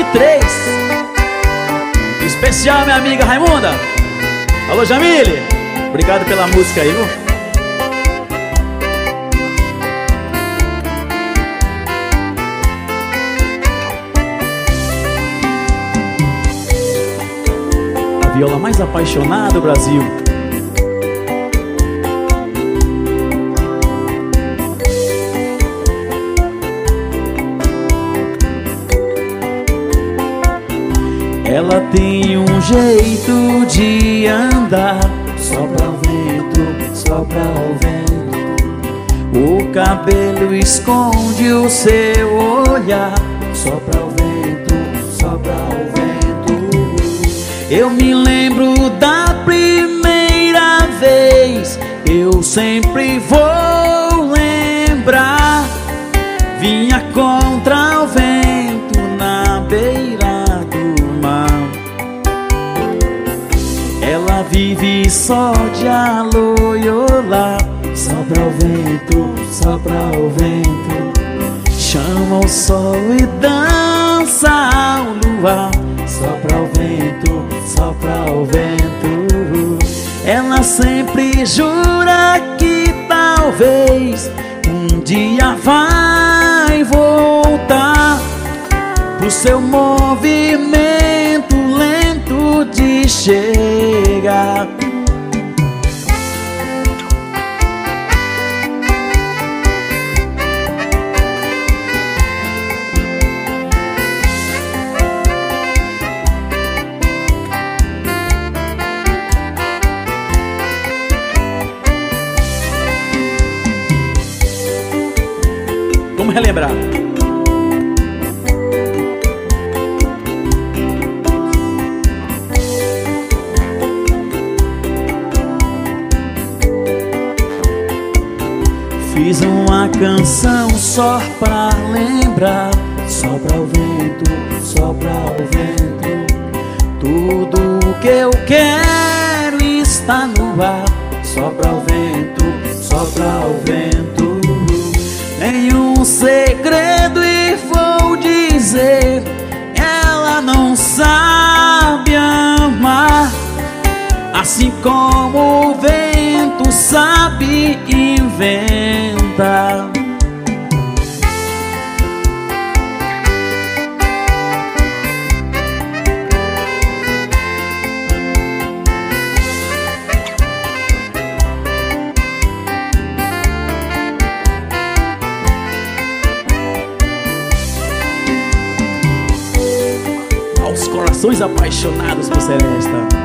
3. Especial, minha amiga Raimunda. Alô, Jamile. Obrigado pela música aí, viu? A viola mais apaixonada do Brasil. Ela tem um jeito de andar, sopra o vento, sopra o vento. O cabelo esconde o seu olhar, sopra o vento, sopra o vento. Eu me lembro da primeira vez, eu sempre vou lembrar. Vinha contra o vento na beira. Ela vive só de aloiolá, sopra o vento, sopra o vento. Chama o sol e dança ao luar, sopra o vento, sopra o vento. Ela sempre jura que talvez um dia vai voltar pro seu movimento lento de chegar. Vamos relembrar. Fiz uma canção só pra lembrar, sopra o vento, sopra o vento. Tudo o que eu quero está no ar, sopra o vento, sopra o vento. Nenhum segredo e vou dizer, ela não sabe amar, assim como o vento sabe inventar. Aos corações apaixonados por Seresta.